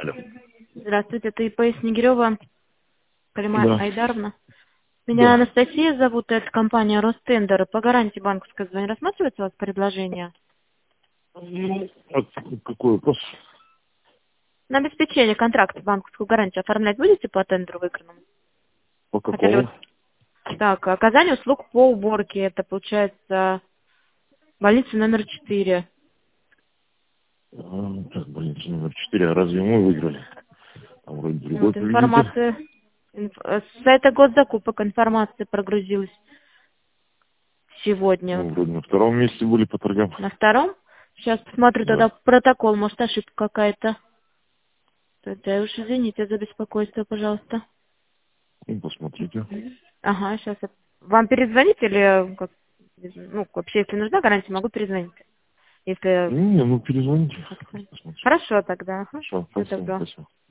Алло. Здравствуйте, это ИП Снегирева, Калима Да, Айдаровна. Меня да. Анастасия зовут, это компания Ростендер. По гарантии банковской звоню. Рассматривается у вас предложение? Ну, какой вопрос? На обеспечение контракта банковскую гарантию оформлять будете по тендеру выигранному? По Хотели какому? вот так, оказание услуг по уборке. Это получается больница номер 4. Так, больница номер 4. А разве мы выиграли? Там вроде другой Вот победитель. информация. С сайта госзакупок информация прогрузилась сегодня. Мы Вот. вроде на втором месте были по торгам. На втором. Сейчас посмотрю тогда Да. протокол, может ошибка какая-то. Тогда уж извините за беспокойство, пожалуйста. Ну, посмотрите. Ага, сейчас. Вам перезвонить или как? Ну, вообще, если нужна гарантия, могу перезвонить. Если... Не, ну перезвоните. Посмотрим. Хорошо тогда. Ага. Хорошо, Всё спасибо, тогда. спасибо.